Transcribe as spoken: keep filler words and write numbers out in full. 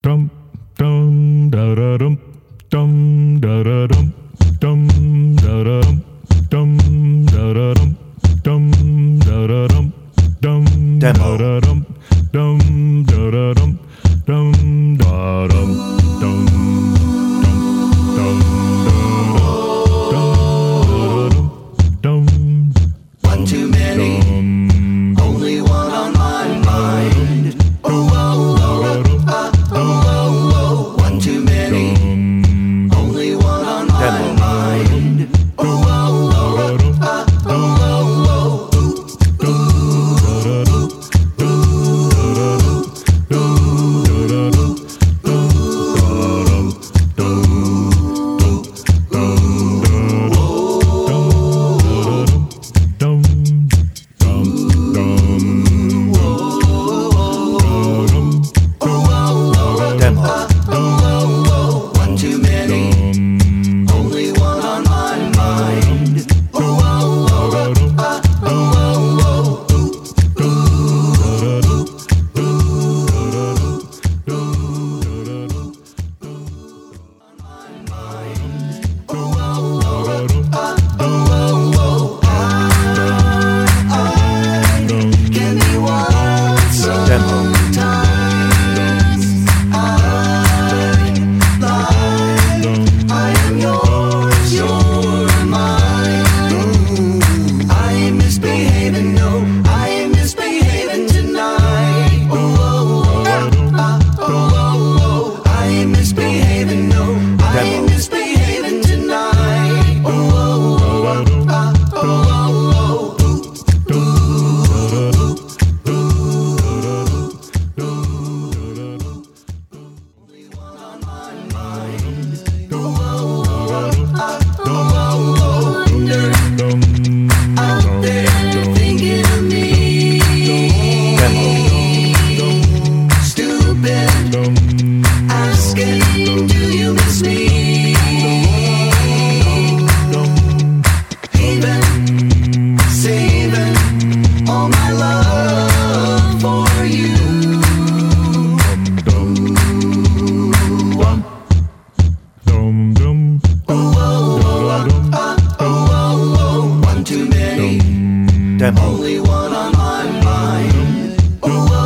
dum dum da da dum dum da da dum dum da da dum dum da da dum dum da da dum dum da da dum dum da da dum dum da dum dum dum dum dum. One too many, only one on my mind. Oh, oh, oh, ah, oh, oh, oh. One too many, only one on my mind. Oh, oh, oh, ah, oh, oh, oh. Ooh, ooh, only one on my mind. Oh, oh.